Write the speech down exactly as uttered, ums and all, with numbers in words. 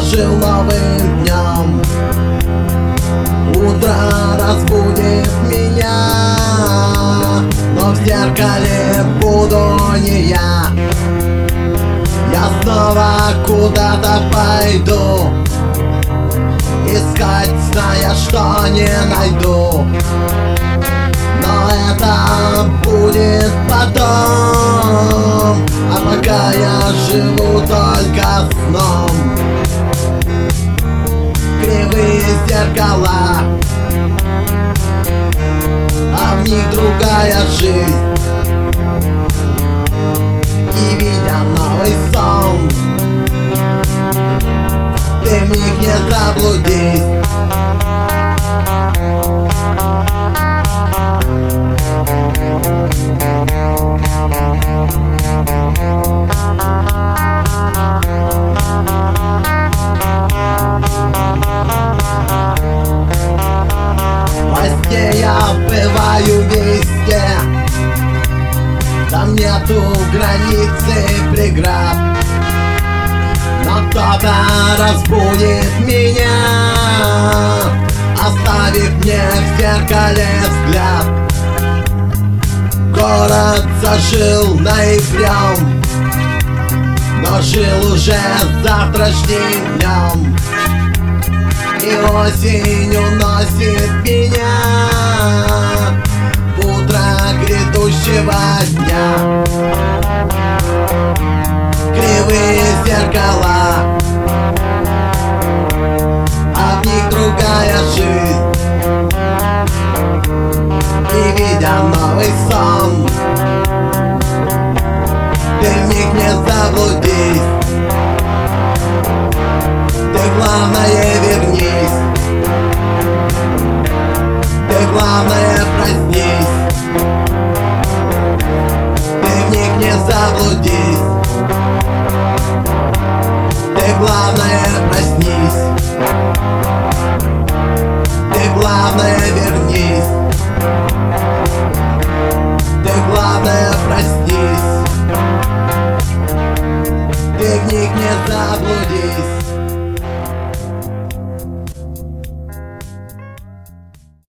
жил новым днем. Утро разбудит меня, но в зеркале буду не я. Я снова куда-то пойду, искать, зная, что не найду. Но это будет потом, а пока я живу только сном. Кривые зеркала, а в них другая жизнь. И видя новый сон, ты в них не заблудись. Во сне я бываю везде, там нету границы преград. Но кто-то разбудит меня, оставив мне в зеркале взгляд. Город зажил ноябрем, но жил уже завтрашним днем. И осень уносит меня в утро грядущего дня. Кривые зеркала, а в них другая жизнь. И видя новый сон, ты в них не заблудись. Ты главное